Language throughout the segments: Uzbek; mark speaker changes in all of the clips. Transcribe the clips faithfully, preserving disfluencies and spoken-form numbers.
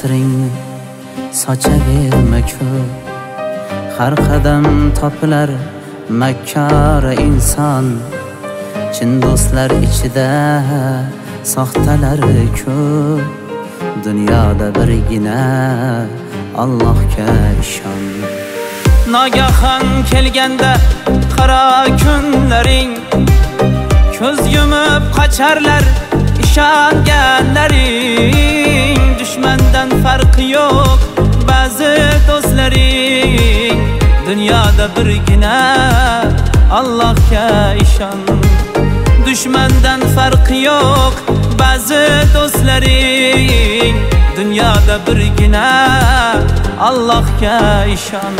Speaker 1: siringni sochaverma ko'p. Har qadam topilar makkora inson, chin do'stlar ichida soxtalar ko'p. Dunyoda birgina Allohga ishon. Nogahon kelganda qaro kunlaring, ko'z yumib qocharlar ishonganlaring. Dushmandan farqi yo'q ba'zi do'stlaring, dunyoda birgina Allohga ishon. Dushmandan farqi yo'q ba'zi do'stlaring, dunyoda birgina Allohga ishon.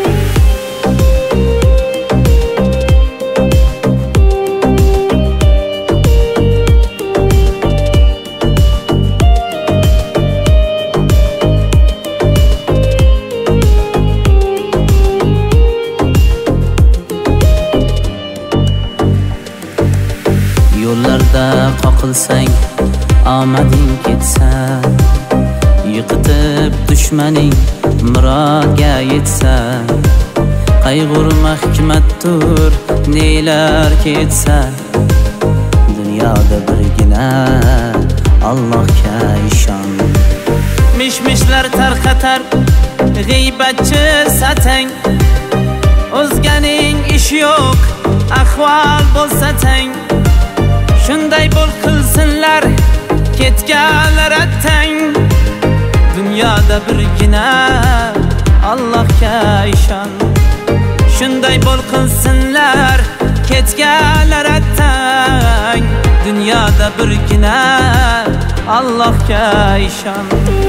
Speaker 1: Yo'llarda qoqilsang omading ketsa, yiqitib dushmaning murodga yetsa, qayg'urma hikmatdir nelar ketsa, dunyoda birgina Allohga ishon. Mishmishlar tarqatar g'iybatchi satang, o'zganing ishi yo'q ahvol bo'lsa tang. Shunday bo'l qilsinlar ketganlar attang, dunyoda birgina Allohga ishon. Shunday bo'l qilsinlar ketganlar attang, dunyoda birgina Allohga ishon.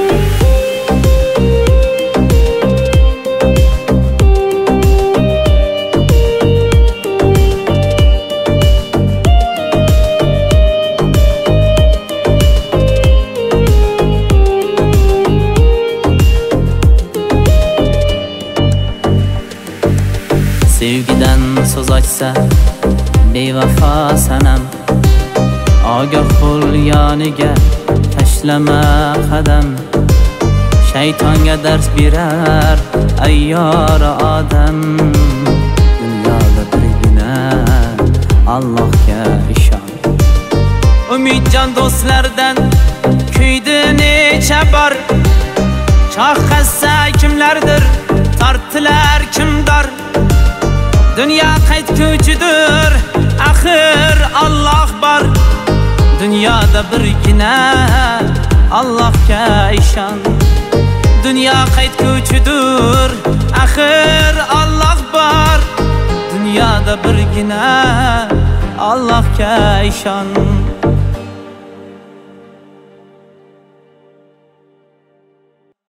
Speaker 1: Sevgidan so'z ochsa bevafo sanam, ogoh bo'l yoniga tashlama qadam. Shaytonga dars berar ayyor odam, dunyoda birgina Allohga ishon. Umidjon do'stlardan kuydi necha bor, cho'qqassa kimlardir tortilar kimdor. Dünya qaytguchidir, axir Alloh bor. Dunyoda birgina Allohga ishon. Dünya qaytguchidir, axir Alloh bor. Dunyoda birgina Allohga ishon.